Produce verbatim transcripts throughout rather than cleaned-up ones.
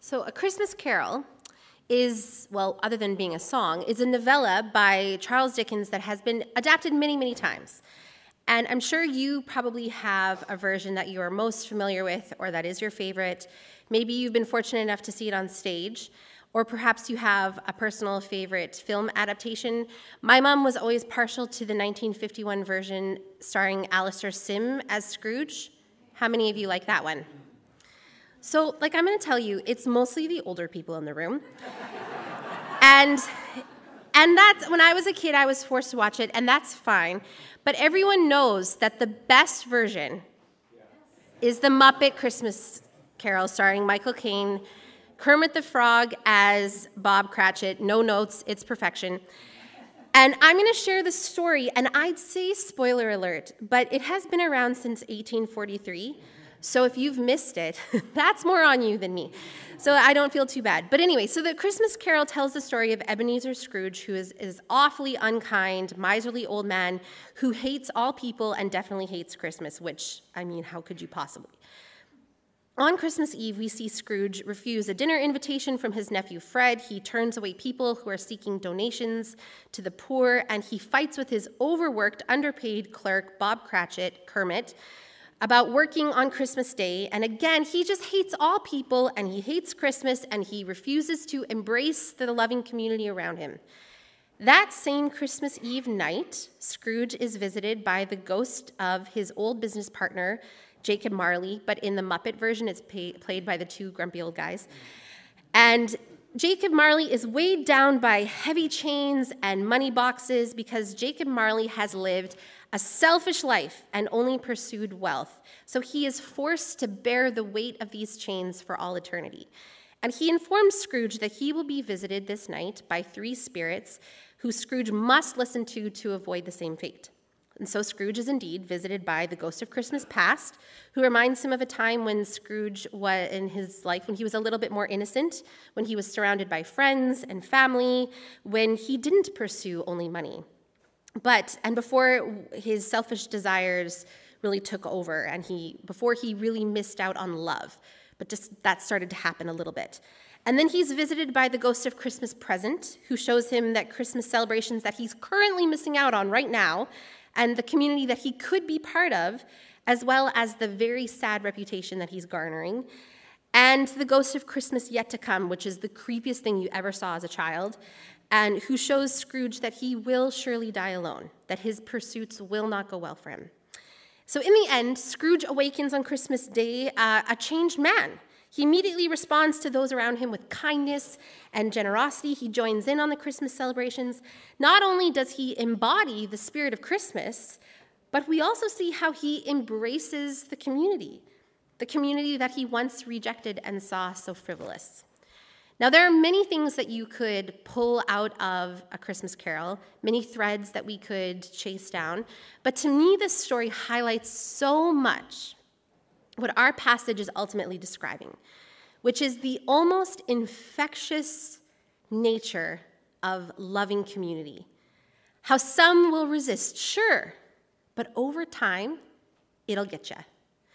So A Christmas Carol is, well, other than being a song, is a novella by Charles Dickens that has been adapted many, many times. And I'm sure you probably have a version that you are most familiar with or that is your favorite. Maybe you've been fortunate enough to see it on stage, or perhaps you have a personal favorite film adaptation. My mom was always partial to the nineteen fifty-one version starring Alastair Sim as Scrooge. How many of you like that one? So, like I'm going to tell you, it's mostly the older people in the room. and and that's, when I was a kid, I was forced to watch it, and that's fine. But everyone knows that the best version is the Muppet Christmas Carol starring Michael Caine, Kermit the Frog as Bob Cratchit, no notes, it's perfection. And I'm going to share the story, and I'd say spoiler alert, but it has been around since eighteen forty-three. So if you've missed it, that's more on you than me. So I don't feel too bad. But anyway, so the Christmas Carol tells the story of Ebenezer Scrooge, who is is awfully unkind, miserly old man who hates all people and definitely hates Christmas, which, I mean, how could you possibly? On Christmas Eve, we see Scrooge refuse a dinner invitation from his nephew Fred. He turns away people who are seeking donations to the poor, and he fights with his overworked, underpaid clerk, Bob Cratchit, Kermit, about working on Christmas Day. And again, he just hates all people, and he hates Christmas, and he refuses to embrace the loving community around him. That same Christmas Eve night, Scrooge is visited by the ghost of his old business partner, Jacob Marley, but in the Muppet version, it's pay, played by the two grumpy old guys. And Jacob Marley is weighed down by heavy chains and money boxes because Jacob Marley has lived a selfish life and only pursued wealth. So he is forced to bear the weight of these chains for all eternity. And he informs Scrooge that he will be visited this night by three spirits who Scrooge must listen to to avoid the same fate. And so Scrooge is indeed visited by the ghost of Christmas past, who reminds him of a time when Scrooge was in his life, when he was a little bit more innocent, when he was surrounded by friends and family, when he didn't pursue only money. But, and before his selfish desires really took over, and he, before he really missed out on love, but just that started to happen a little bit. And then he's visited by the ghost of Christmas present, who shows him that Christmas celebrations that he's currently missing out on right now, and the community that he could be part of, as well as the very sad reputation that he's garnering, and the ghost of Christmas yet to come, which is the creepiest thing you ever saw as a child, and who shows Scrooge that he will surely die alone, that his pursuits will not go well for him. So in the end, Scrooge awakens on Christmas Day uh, a changed man. He immediately responds to those around him with kindness and generosity. He joins in on the Christmas celebrations. Not only does he embody the spirit of Christmas, but we also see how he embraces the community, the community that he once rejected and saw so frivolous. Now, there are many things that you could pull out of A Christmas Carol, many threads that we could chase down, but to me, this story highlights so much what our passage is ultimately describing, which is the almost infectious nature of loving community. How some will resist, sure, but over time, it'll get you.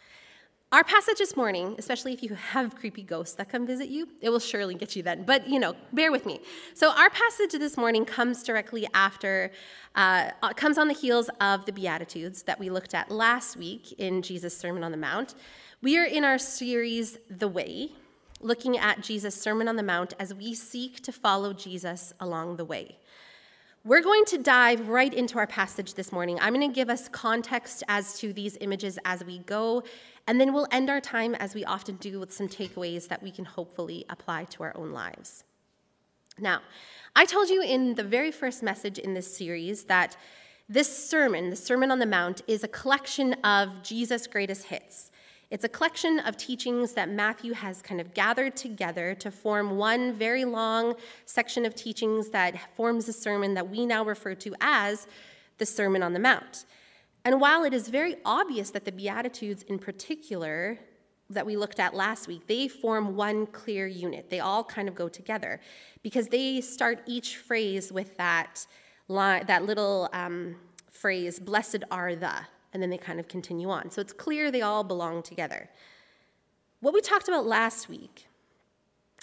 Our passage this morning, especially if you have creepy ghosts that come visit you, it will surely get you then. But, you know, bear with me. So our passage this morning comes directly after, uh, comes on the heels of the Beatitudes that we looked at last week in Jesus' Sermon on the Mount. We are in our series, The Way, looking at Jesus' Sermon on the Mount as we seek to follow Jesus along the way. We're going to dive right into our passage this morning. I'm going to give us context as to these images as we go, and then we'll end our time, as we often do, with some takeaways that we can hopefully apply to our own lives. Now, I told you in the very first message in this series that this sermon, the Sermon on the Mount, is a collection of Jesus' greatest hits. It's a collection of teachings that Matthew has kind of gathered together to form one very long section of teachings that forms a sermon that we now refer to as the Sermon on the Mount. And while it is very obvious that the Beatitudes in particular that we looked at last week, they form one clear unit. They all kind of go together because they start each phrase with that, line, that little um, phrase, blessed are the. And then they kind of continue on. So it's clear they all belong together. What we talked about last week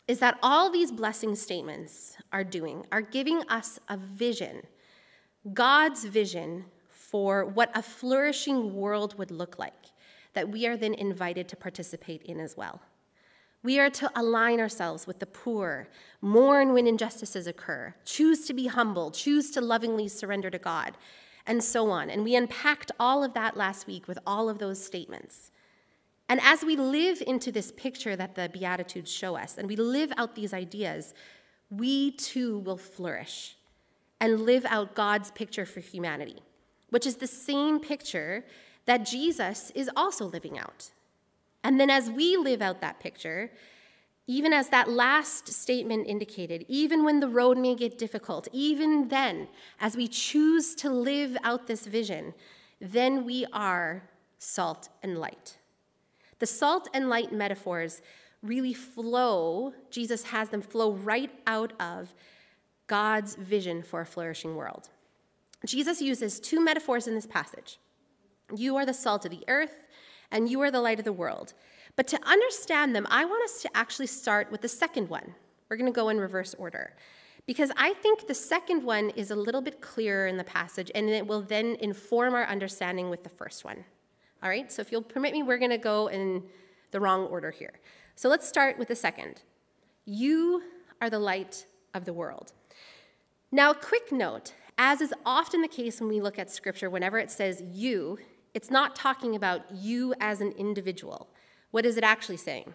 is that all these blessing statements are doing are giving us a vision, God's vision for what a flourishing world would look like, that we are then invited to participate in as well. We are to align ourselves with the poor, mourn when injustices occur, choose to be humble, choose to lovingly surrender to God, and so on. And we unpacked all of that last week with all of those statements. And as we live into this picture that the Beatitudes show us, and we live out these ideas, we too will flourish and live out God's picture for humanity, which is the same picture that Jesus is also living out. And then as we live out that picture, even as that last statement indicated, even when the road may get difficult, even then, as we choose to live out this vision, then we are salt and light. The salt and light metaphors really flow, Jesus has them flow right out of God's vision for a flourishing world. Jesus uses two metaphors in this passage. You are the salt of the earth, and you are the light of the world. But to understand them, I want us to actually start with the second one. We're going to go in reverse order, because I think the second one is a little bit clearer in the passage, and it will then inform our understanding with the first one. All right, so if you'll permit me, we're going to go in the wrong order here. So let's start with the second. You are the light of the world. Now, a quick note, as is often the case when we look at Scripture, whenever it says you, it's not talking about you as an individual. What is it actually saying?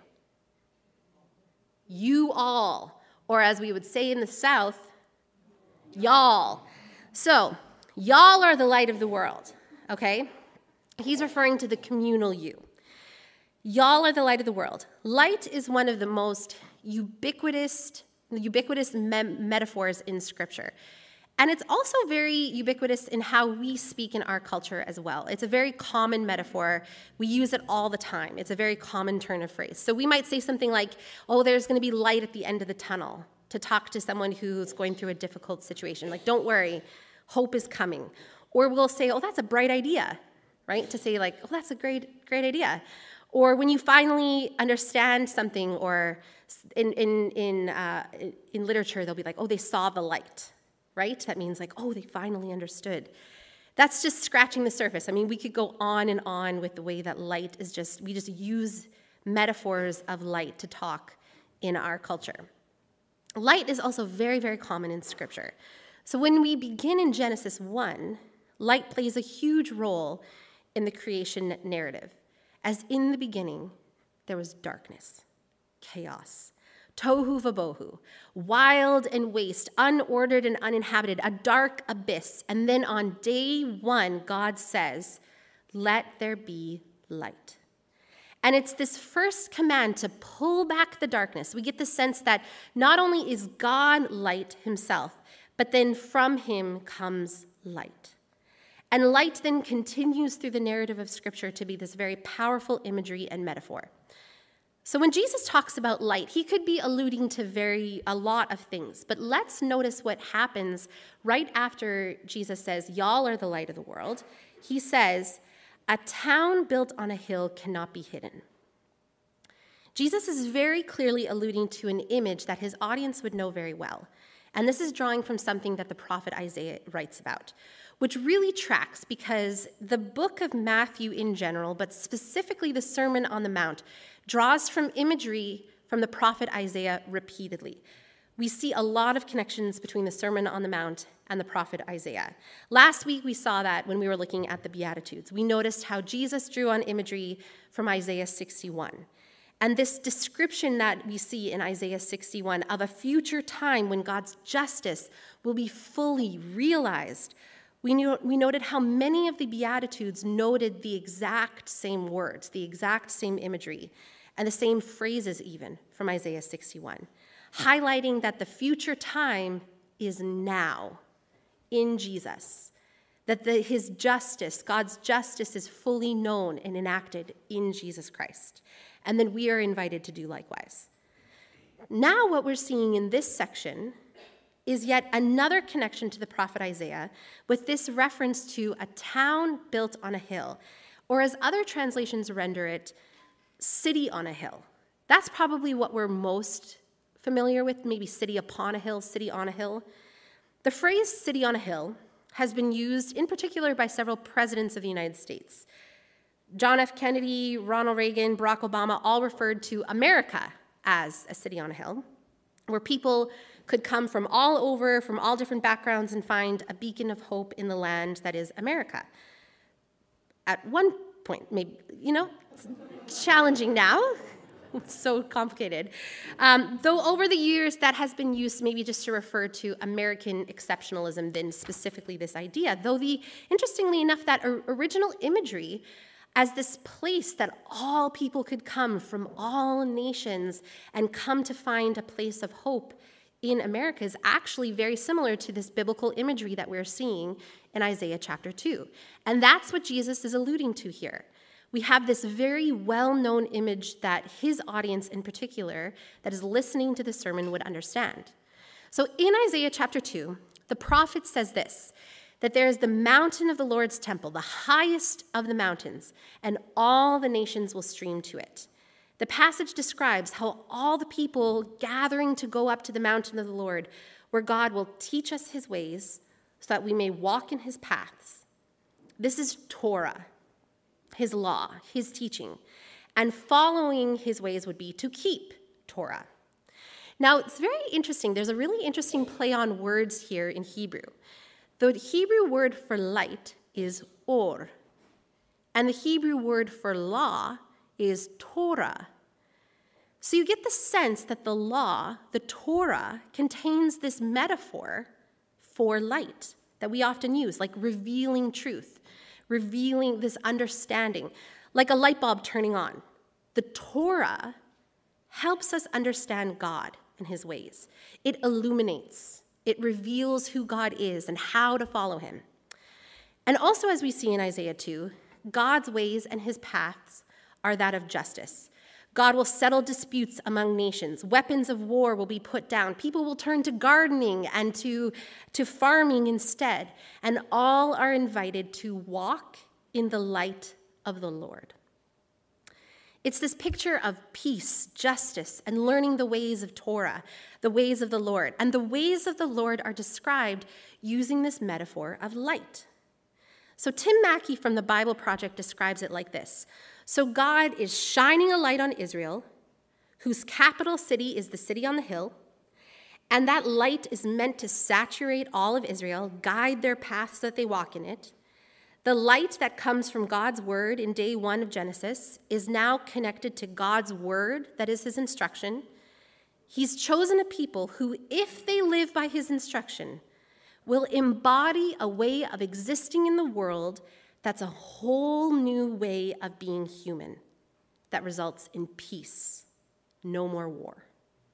You all, or as we would say in the South, y'all. So, y'all are the light of the world, okay? He's referring to the communal you. Y'all are the light of the world. Light is one of the most ubiquitous, ubiquitous me- metaphors in Scripture. And it's also very ubiquitous in how we speak in our culture as well. It's a very common metaphor. We use it all the time. It's a very common turn of phrase. So we might say something like, oh, there's going to be light at the end of the tunnel, to talk to someone who's going through a difficult situation. Like, don't worry, hope is coming. Or we'll say, oh, that's a bright idea, right? To say like, oh, that's a great, great idea. Or when you finally understand something, or in, in, in, uh, in literature, they'll be like, oh, they saw the light. Right? That means like, oh, they finally understood. That's just scratching the surface. I mean, we could go on and on with the way that light is just, we just use metaphors of light to talk in our culture. Light is also very, very common in Scripture. So when we begin in Genesis one, light plays a huge role in the creation narrative. As in the beginning, there was darkness, chaos, tohu vabohu, wild and waste, unordered and uninhabited, a dark abyss. And then on day one, God says, let there be light. And it's this first command to pull back the darkness. We get the sense that not only is God light himself, but then from him comes light. And light then continues through the narrative of Scripture to be this very powerful imagery and metaphor. So when Jesus talks about light, he could be alluding to very a lot of things, but let's notice what happens right after Jesus says, y'all are the light of the world. He says, a town built on a hill cannot be hidden. Jesus is very clearly alluding to an image that his audience would know very well, and this is drawing from something that the prophet Isaiah writes about, which really tracks because the book of Matthew in general, but specifically the Sermon on the Mount, draws from imagery from the prophet Isaiah repeatedly. We see a lot of connections between the Sermon on the Mount and the prophet Isaiah. Last week we saw that when we were looking at the Beatitudes. We noticed how Jesus drew on imagery from Isaiah sixty-one. And this description that we see in Isaiah sixty-one of a future time when God's justice will be fully realized, we, knew, we noted how many of the Beatitudes noted the exact same words, the exact same imagery, and the same phrases even from Isaiah sixty-one, highlighting that the future time is now in Jesus, that the, his justice, God's justice, is fully known and enacted in Jesus Christ, and then we are invited to do likewise. Now what we're seeing in this section is yet another connection to the prophet Isaiah with this reference to a town built on a hill, or as other translations render it, city on a hill. That's probably what we're most familiar with, maybe city upon a hill, city on a hill. The phrase city on a hill has been used in particular by several presidents of the United States. John F. Kennedy, Ronald Reagan, Barack Obama all referred to America as a city on a hill, where people could come from all over, from all different backgrounds, and find a beacon of hope in the land that is America. At one point, maybe, you know, it's challenging now. It's so complicated. Um, though over the years, that has been used maybe just to refer to American exceptionalism than specifically this idea. Though the, interestingly enough, that or, original imagery as this place that all people could come from all nations and come to find a place of hope in America is actually very similar to this biblical imagery that we're seeing in Isaiah chapter two. And that's what Jesus is alluding to here. We have this very well-known image that his audience in particular, that is listening to the sermon, would understand. So in Isaiah chapter two, the prophet says this, that there is the mountain of the Lord's temple, the highest of the mountains, and all the nations will stream to it. The passage describes how all the people gathering to go up to the mountain of the Lord, where God will teach us his ways so that we may walk in his paths. This is Torah, his law, his teaching. And following his ways would be to keep Torah. Now, it's very interesting. There's a really interesting play on words here in Hebrew. The Hebrew word for light is or, and the Hebrew word for law is Torah. So you get the sense that the law, the Torah, contains this metaphor for light that we often use, like revealing truth, revealing this understanding, like a light bulb turning on. The Torah helps us understand God and his ways. It illuminates. It reveals who God is and how to follow him. And also, as we see in Isaiah two, God's ways and his paths are that of justice. God will settle disputes among nations. Weapons of war will be put down. People will turn to gardening and to, to farming instead. And all are invited to walk in the light of the Lord. It's this picture of peace, justice, and learning the ways of Torah, the ways of the Lord. And the ways of the Lord are described using this metaphor of light. So Tim Mackey from the Bible Project describes it like this. So God is shining a light on Israel, whose capital city is the city on the hill, and that light is meant to saturate all of Israel, guide their paths so that they walk in it. The light that comes from God's word in day one of Genesis is now connected to God's word, that is his instruction. He's chosen a people who, if they live by his instruction, will embody a way of existing in the world that's a whole new way of being human that results in peace, no more war.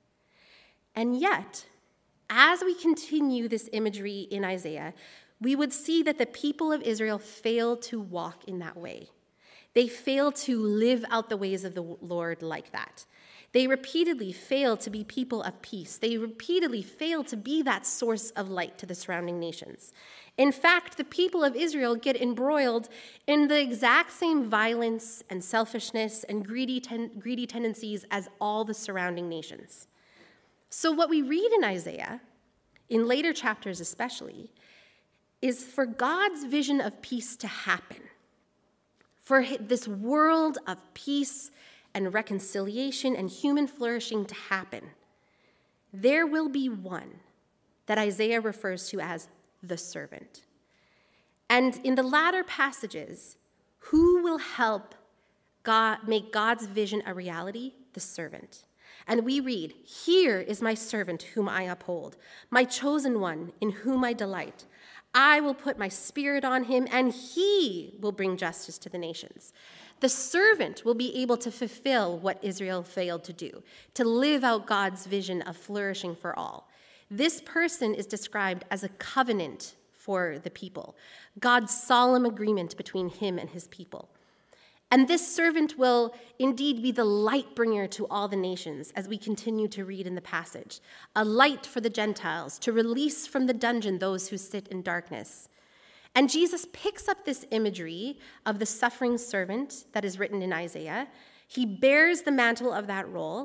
And yet, as we continue this imagery in Isaiah, we would see that the people of Israel fail to walk in that way. They fail to live out the ways of the Lord like that. They repeatedly fail to be people of peace. They repeatedly fail to be that source of light to the surrounding nations. In fact, the people of Israel get embroiled in the exact same violence and selfishness and greedy, ten- greedy tendencies as all the surrounding nations. So what we read in Isaiah, in later chapters especially, is for God's vision of peace to happen, for this world of peace and reconciliation and human flourishing to happen. There will be one that Isaiah refers to as the servant. And in the latter passages, who will help God make God's vision a reality? The servant. And we read, "Here is my servant whom I uphold, my chosen one in whom I delight. I will put my spirit on him, and he will bring justice to the nations." The servant will be able to fulfill what Israel failed to do, to live out God's vision of flourishing for all. This person is described as a covenant for the people, God's solemn agreement between him and his people. And this servant will indeed be the light bringer to all the nations, as we continue to read in the passage. A light for the Gentiles, to release from the dungeon those who sit in darkness. And Jesus picks up this imagery of the suffering servant that is written in Isaiah. He bears the mantle of that role,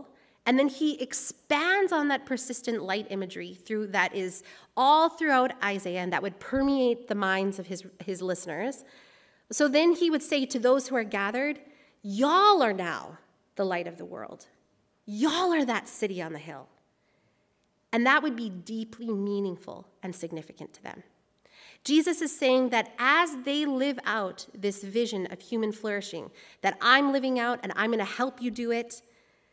And then he expands on that persistent light imagery through that is all throughout Isaiah, and that would permeate the minds of his, his listeners. So then he would say to those who are gathered, y'all are now the light of the world. Y'all are that city on the hill. And that would be deeply meaningful and significant to them. Jesus is saying that as they live out this vision of human flourishing, that I'm living out and I'm going to help you do it,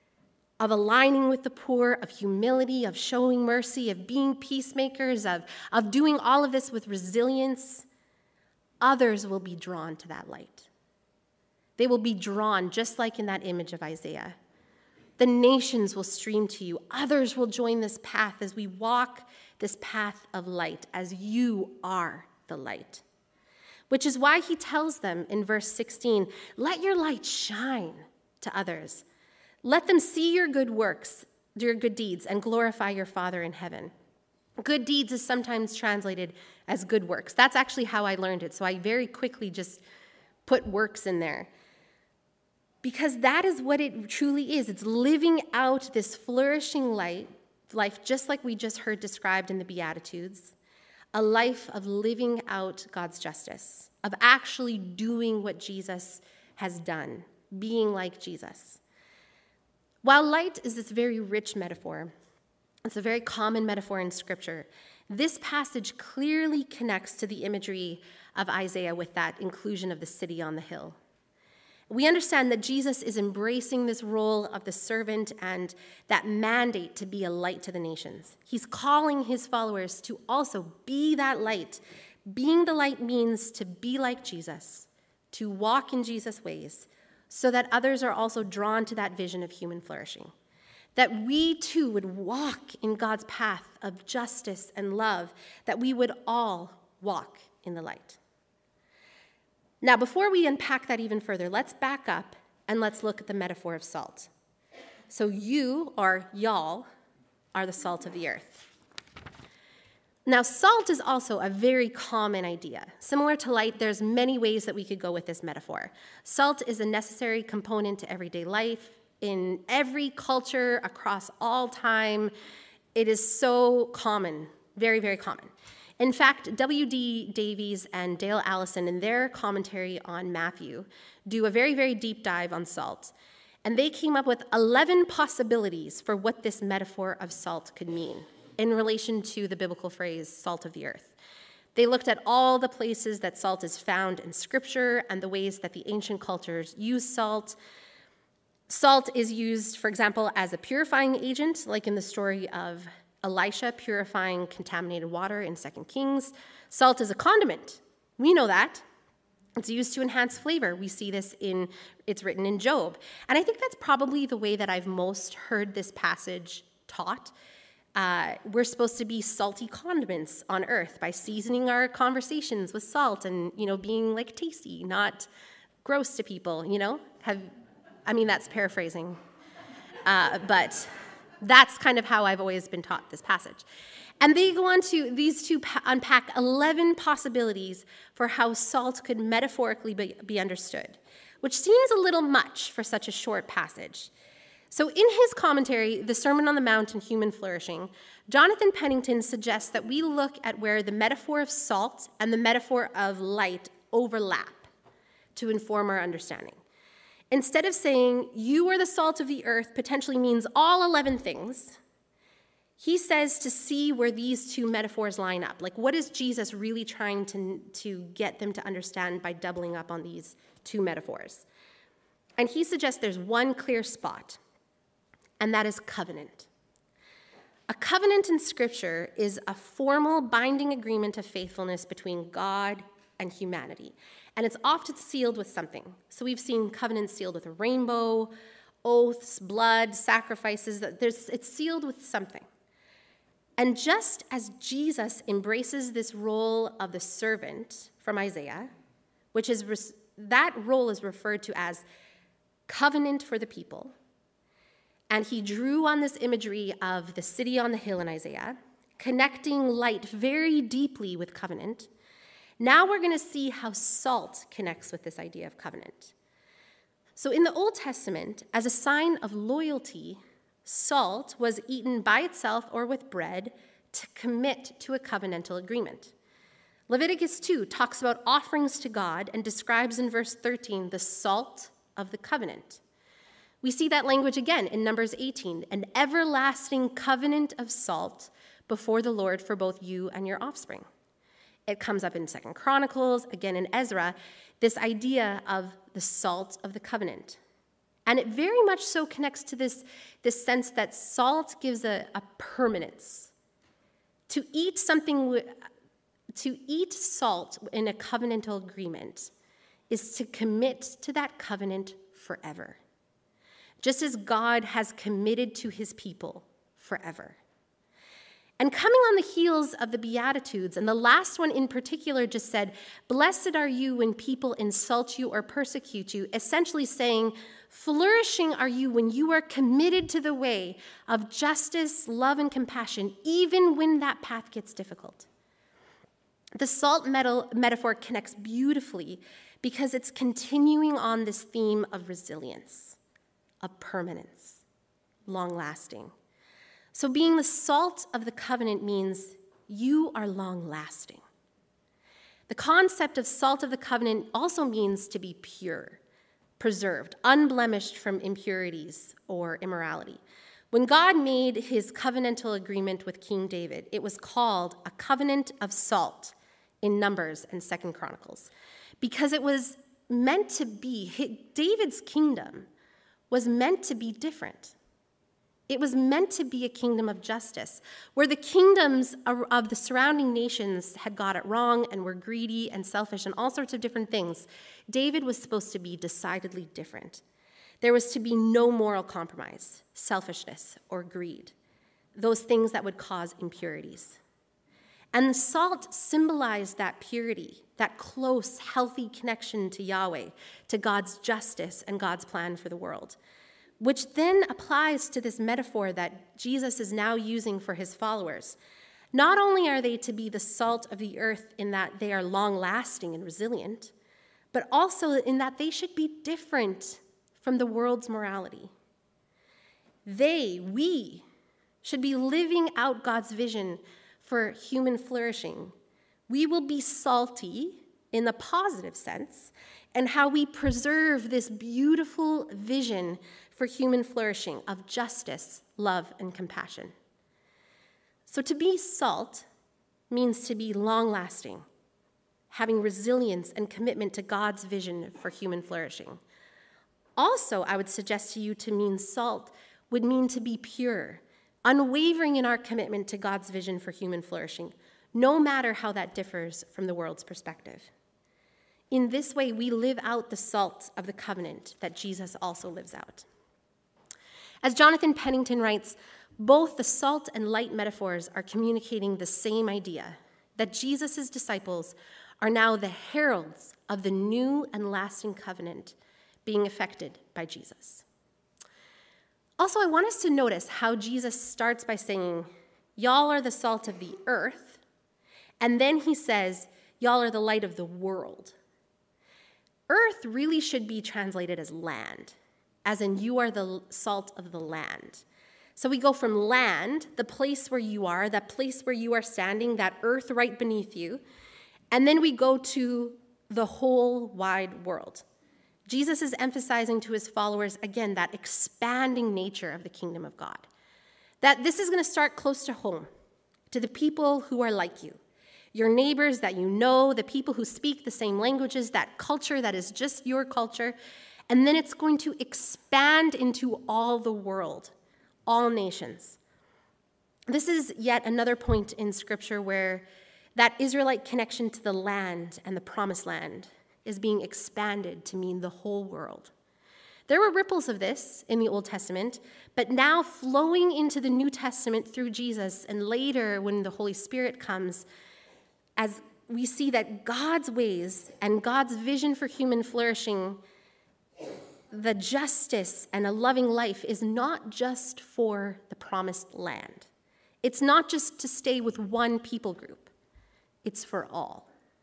of aligning with the poor, of humility, of showing mercy, of being peacemakers, of, of doing all of this with resilience, others will be drawn to that light. They will be drawn, just like in that image of Isaiah. The nations will stream to you. Others will join this path as we walk this path of light, as you are the light. Which is why he tells them in verse sixteen, let your light shine to others. Let them see your good works, your good deeds, and glorify your Father in heaven. Good deeds is sometimes translated as good works. That's actually how I learned it, so I very quickly just put works in there. Because that is what it truly is. It's living out this flourishing light, life just like we just heard described in the Beatitudes, a life of living out God's justice, of actually doing what Jesus has done, being like Jesus. While light is this very rich metaphor, it's a very common metaphor in Scripture, this passage clearly connects to the imagery of Isaiah with that inclusion of the city on the hill. We understand that Jesus is embracing this role of the servant and that mandate to be a light to the nations. He's calling his followers to also be that light. Being the light means to be like Jesus, to walk in Jesus' ways, so that others are also drawn to that vision of human flourishing. That we too would walk in God's path of justice and love, that we would all walk in the light. Now, before we unpack that even further, let's back up and let's look at the metaphor of salt. So you, or y'all, are the salt of the earth. Now, salt is also a very common idea. Similar to light, there's many ways that we could go with this metaphor. Salt is a necessary component to everyday life. In every culture, across all time, it is so common, very, very common. In fact, W D Davies and Dale Allison, in their commentary on Matthew, do a very, very deep dive on salt. And they came up with eleven possibilities for what this metaphor of salt could mean in relation to the biblical phrase, salt of the earth. They looked at all the places that salt is found in Scripture and the ways that the ancient cultures use salt. Salt is used, for example, as a purifying agent, like in the story of Elisha purifying contaminated water in Second Kings. Salt is a condiment. We know that. It's used to enhance flavor. We see this in, it's written in Job. And I think that's probably the way that I've most heard this passage taught. Uh, we're supposed to be salty condiments on earth by seasoning our conversations with salt and, you know, being like tasty, not gross to people, you know? Have, I mean, that's paraphrasing. Uh, but that's kind of how I've always been taught this passage. And they go on to, these two pa- unpack eleven possibilities for how salt could metaphorically be, be understood, which seems a little much for such a short passage. So in his commentary, The Sermon on the Mount and Human Flourishing, Jonathan Pennington suggests that we look at where the metaphor of salt and the metaphor of light overlap to inform our understanding. Instead of saying, you are the salt of the earth, potentially means all eleven things, he says to see where these two metaphors line up. Like, what is Jesus really trying to, to get them to understand by doubling up on these two metaphors? And he suggests there's one clear spot, and that is covenant. A covenant in Scripture is a formal binding agreement of faithfulness between God and humanity. And it's often sealed with something. So we've seen covenants sealed with a rainbow, oaths, blood, sacrifices. There's, it's sealed with something. And just as Jesus embraces this role of the servant from Isaiah, which is, that role is referred to as covenant for the people, and he drew on this imagery of the city on the hill in Isaiah, connecting light very deeply with covenant. Now we're going to see how salt connects with this idea of covenant. So in the Old Testament, as a sign of loyalty, Salt was eaten by itself or with bread to commit to a covenantal agreement. Leviticus two talks about offerings to God and describes in verse thirteen the salt of the covenant. We see that language again in Numbers eighteen, an everlasting covenant of salt before the Lord for both you and your offspring. It comes up in Second Chronicles, again in Ezra, this idea of the salt of the covenant. And it very much so connects to this, this sense that salt gives a, a permanence. To eat something, to eat salt in a covenantal agreement is to commit to that covenant forever, just as God has committed to his people forever. And coming on the heels of the Beatitudes, and the last one in particular just said, "Blessed are you when people insult you or persecute you," essentially saying, flourishing are you when you are committed to the way of justice, love, and compassion, even when that path gets difficult. The salt metaphor connects beautifully because it's continuing on this theme of resilience, of permanence, long-lasting. So being the salt of the covenant means you are long-lasting. The concept of salt of the covenant also means to be pure, preserved, unblemished from impurities or immorality. When God made his covenantal agreement with King David, it was called a covenant of salt in Numbers and Second Chronicles, because it was meant to be, David's kingdom was meant to be different. It was meant to be a kingdom of justice, where the kingdoms of the surrounding nations had got it wrong and were greedy and selfish and all sorts of different things. David was supposed to be decidedly different. There was to be no moral compromise, selfishness, or greed, those things that would cause impurities. And the salt symbolized that purity, that close, healthy connection to Yahweh, to God's justice and God's plan for the world, which then applies to this metaphor that Jesus is now using for his followers. Not only are they to be the salt of the earth in that they are long-lasting and resilient, but also in that they should be different from the world's morality. They, we, should be living out God's vision for human flourishing. We will be salty in the positive sense, and how we preserve this beautiful vision for human flourishing of justice, love, and compassion. So to be salt means to be long-lasting, having resilience and commitment to God's vision for human flourishing. Also, I would suggest to you to mean salt would mean to be pure, unwavering in our commitment to God's vision for human flourishing, no matter how that differs from the world's perspective. In this way, we live out the salt of the covenant that Jesus also lives out. As Jonathan Pennington writes, both the salt and light metaphors are communicating the same idea, that Jesus' disciples are now the heralds of the new and lasting covenant being effected by Jesus. Also, I want us to notice how Jesus starts by saying, y'all are the salt of the earth, and then he says, y'all are the light of the world. Earth really should be translated as land, as in you are the salt of the land. So we go from land, the place where you are, that place where you are standing, that earth right beneath you, and then we go to the whole wide world. Jesus is emphasizing to his followers, again, that expanding nature of the kingdom of God. That this is going to start close to home, to the people who are like you, your neighbors that you know, the people who speak the same languages, that culture that is just your culture, and then it's going to expand into all the world, all nations. This is yet another point in Scripture where that Israelite connection to the land and the promised land is being expanded to mean the whole world. There were ripples of this in the Old Testament, but now flowing into the New Testament through Jesus, and later when the Holy Spirit comes, as we see that God's ways and God's vision for human flourishing, the justice and a loving life is not just for the promised land. It's not just to stay with one people group. It's for all.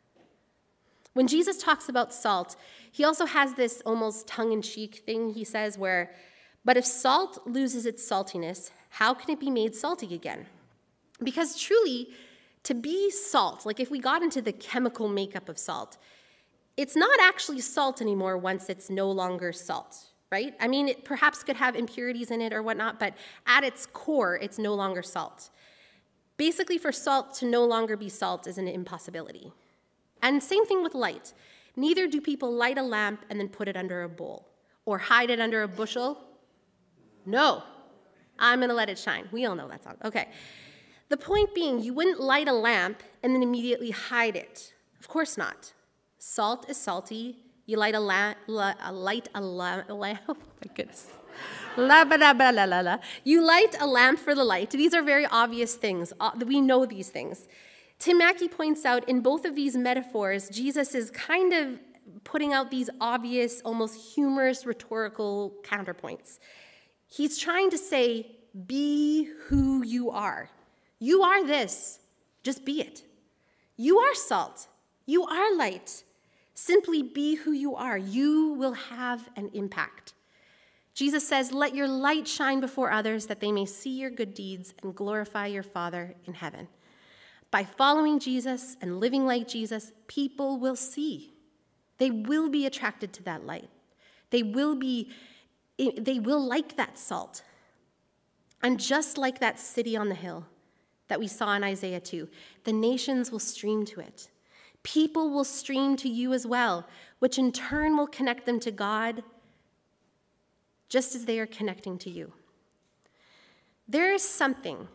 When Jesus talks about salt, he also has this almost tongue-in-cheek thing he says where, But if salt loses its saltiness, how can it be made salty again? Because truly, to be salt, like if we got into the chemical makeup of salt, it's not actually salt anymore once it's no longer salt, right? I mean, it perhaps could have impurities in it or whatnot, but at its core, it's no longer salt. Basically, for salt to no longer be salt is an impossibility. And same thing with light. Neither do people light a lamp and then put it under a bowl or hide it under a bushel. No, I'm going to let it shine. We all know that song. Okay. The point being, you wouldn't light a lamp and then immediately hide it. Of course not. Salt is salty. You light a lamp, la, a light a lamp, la, oh my goodness. La, ba, la, ba, la, la, la. You light a lamp for the light. These are very obvious things. We know these things. Tim Mackie points out in both of these metaphors, Jesus is kind of putting out these obvious, almost humorous, rhetorical counterpoints. He's trying to say, be who you are. You are this. Just be it. You are salt. You are light. Simply be who you are. You will have an impact. Jesus says, let your light shine before others that they may see your good deeds and glorify your Father in heaven. By following Jesus and living like Jesus, people will see. They will be attracted to that light. They will be, they will like that salt. And just like that city on the hill that we saw in Isaiah two, the nations will stream to it. People will stream to you as well, which in turn will connect them to God just as they are connecting to you. There is something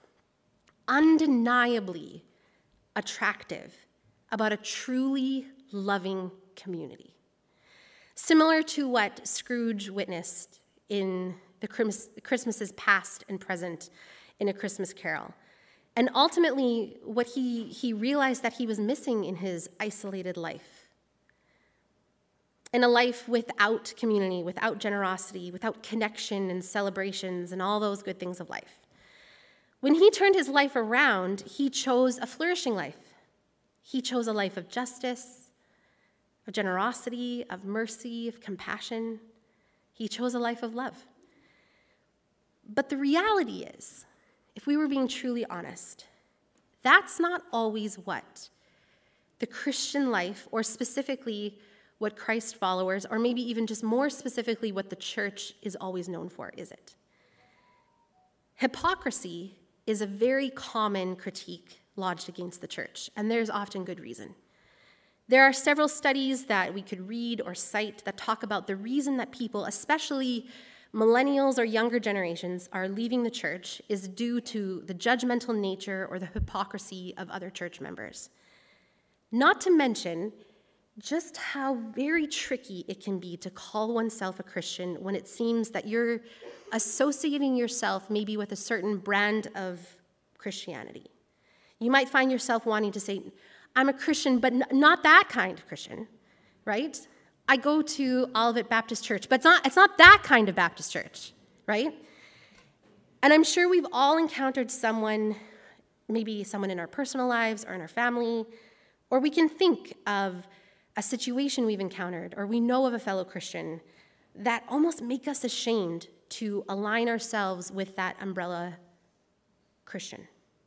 undeniably attractive about a truly loving community. Similar to what Scrooge witnessed in the Christmases past and present in A Christmas Carol. And ultimately, what he, he realized that he was missing in his isolated life. In a life without community, without generosity, without connection and celebrations and all those good things of life. When he turned his life around, he chose a flourishing life. He chose a life of justice, of generosity, of mercy, of compassion. He chose a life of love. But the reality is, if we were being truly honest, that's not always what the Christian life, or specifically what Christ followers, or maybe even just more specifically what the church is always known for, is it? Hypocrisy is a very common critique lodged against the church, and there's often good reason. There are several studies that we could read or cite that talk about the reason that people, especially millennials or younger generations, are leaving the church is due to the judgmental nature or the hypocrisy of other church members. Not to mention just how very tricky it can be to call oneself a Christian when it seems that you're associating yourself maybe with a certain brand of Christianity. You might find yourself wanting to say, I'm a Christian, but n- not that kind of Christian, right? I go to Olivet Baptist Church, but it's not, it's not that kind of Baptist church, right? And I'm sure we've all encountered someone, maybe someone in our personal lives or in our family, or we can think of a situation we've encountered, or we know of a fellow Christian that almost make us ashamed to align ourselves with that umbrella Christian.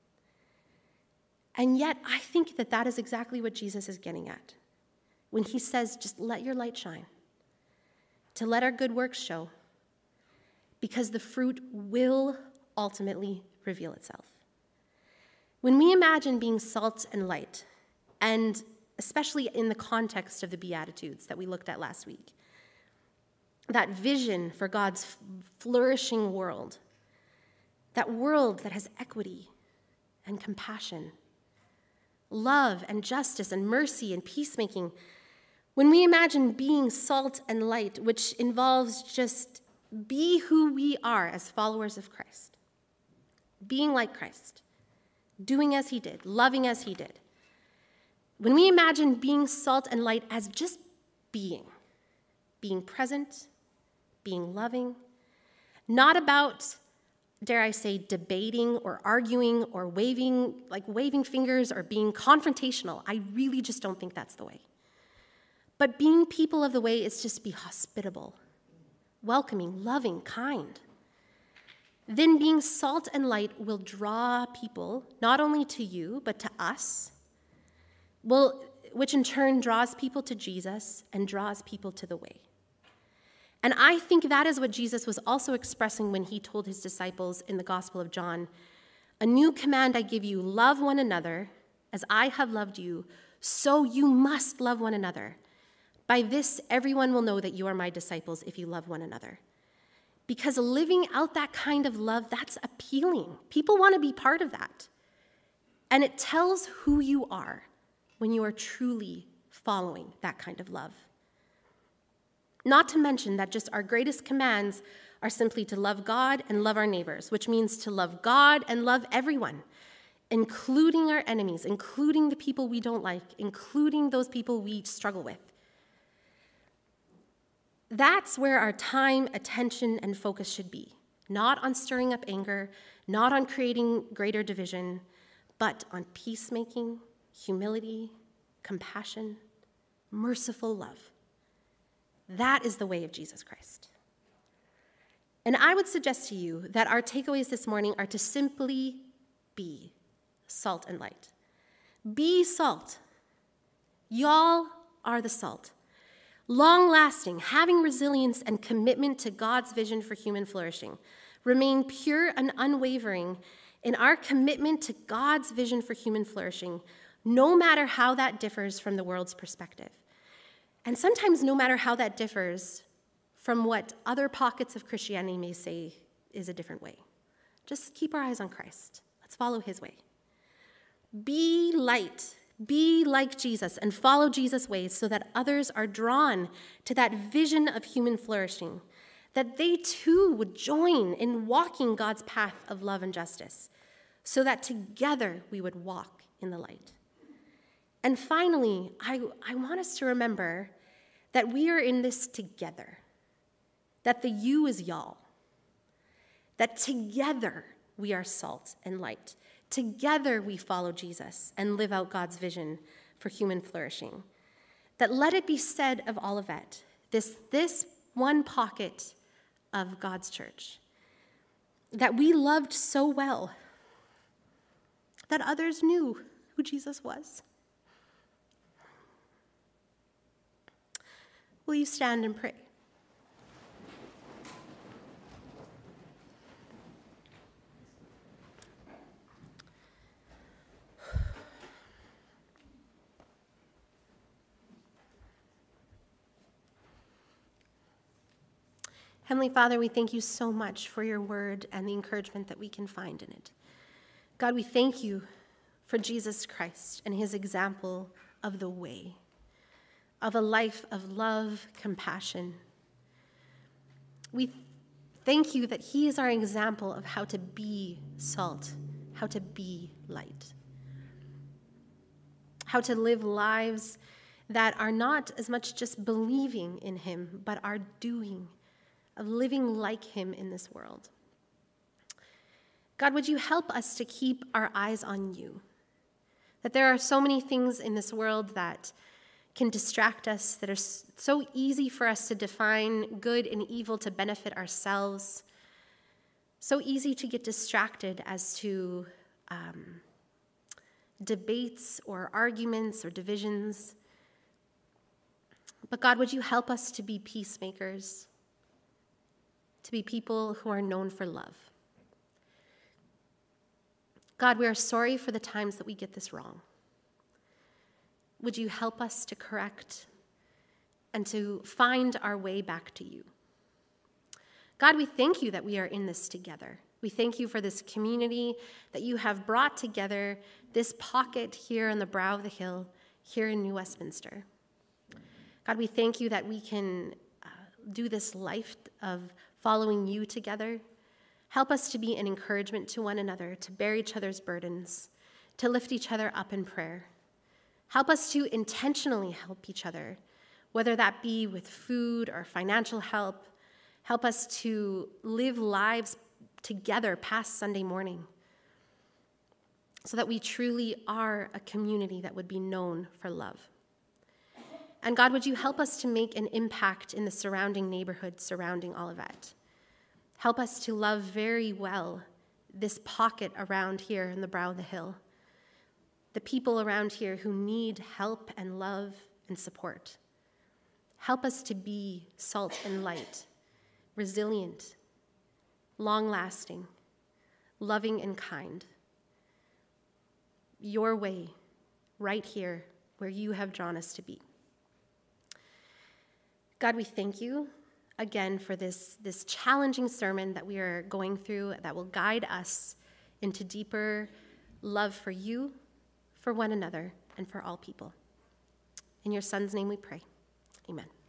And yet, I think that that is exactly what Jesus is getting at when he says, just let your light shine, to let our good works show, because the fruit will ultimately reveal itself. When we imagine being salt and light, and especially in the context of the Beatitudes that we looked at last week, that vision for God's flourishing world, that world that has equity and compassion, love and justice and mercy and peacemaking, when we imagine being salt and light, which involves just be who we are as followers of Christ, being like Christ, doing as he did, loving as he did, when we imagine being salt and light as just being, being present, being loving, not about, dare I say, debating or arguing or waving, like waving fingers or being confrontational, I really just don't think that's the way. But being people of the way is just be hospitable, welcoming, loving, kind. Then being salt and light will draw people not only to you, but to us, will, which in turn draws people to Jesus and draws people to the way. And I think that is what Jesus was also expressing when he told his disciples in the Gospel of John, "A new command I give you, love one another as I have loved you, so you must love one another. By this, everyone will know that you are my disciples if you love one another." Because living out that kind of love, that's appealing. People want to be part of that. And it tells who you are when you are truly following that kind of love. Not to mention that just our greatest commands are simply to love God and love our neighbors, which means to love God and love everyone, including our enemies, including the people we don't like, including those people we struggle with. That's where our time, attention, and focus should be, not on stirring up anger, not on creating greater division, but on peacemaking, humility, compassion, merciful love. That is the way of Jesus Christ. And I would suggest to you that our takeaways this morning are to simply be salt and light. Be salt. Y'all are the salt. Long-lasting, having resilience and commitment to God's vision for human flourishing. Remain pure and unwavering in our commitment to God's vision for human flourishing, no matter how that differs from the world's perspective. And sometimes no matter how that differs from what other pockets of Christianity may say is a different way. Just keep our eyes on Christ. Let's follow his way. Be light. Be like Jesus and follow Jesus' ways so that others are drawn to that vision of human flourishing, that they too would join in walking God's path of love and justice, so that together we would walk in the light. And finally, I, I want us to remember that we are in this together, that the you is y'all, that together we are salt and light. Together we follow Jesus and live out God's vision for human flourishing. That let it be said of Olivet, this, this one pocket of God's church, that we loved so well that others knew who Jesus was. Will you stand and pray? Heavenly Father, we thank you so much for your word and the encouragement that we can find in it. God, we thank you for Jesus Christ and his example of the way, of a life of love, compassion. We thank you that he is our example of how to be salt, how to be light, how to live lives that are not as much just believing in him, but are doing, of living like him in this world. God, would you help us to keep our eyes on you? That there are so many things in this world that can distract us, that are so easy for us to define good and evil to benefit ourselves. So easy to get distracted as to um, debates or arguments or divisions. But God, would you help us to be peacemakers, to be people who are known for love? God, we are sorry for the times that we get this wrong. Would you help us to correct and to find our way back to you? God, we thank you that we are in this together. We thank you for this community that you have brought together, this pocket here on the brow of the hill, here in New Westminster. God, we thank you that we can uh, do this life of following you together. Help us to be an encouragement to one another, to bear each other's burdens, to lift each other up in prayer. Help us to intentionally help each other, whether that be with food or financial help. Help us to live lives together past Sunday morning so that we truly are a community that would be known for love. And God, would you help us to make an impact in the surrounding neighborhood surrounding Olivet? Help us to love very well this pocket around here in the brow of the hill, the people around here who need help and love and support. Help us to be salt and light, resilient, long-lasting, loving and kind. Your way, right here, where you have drawn us to be. God, we thank you again for this, this challenging sermon that we are going through that will guide us into deeper love for you, for one another, and for all people. In your Son's name we pray. Amen.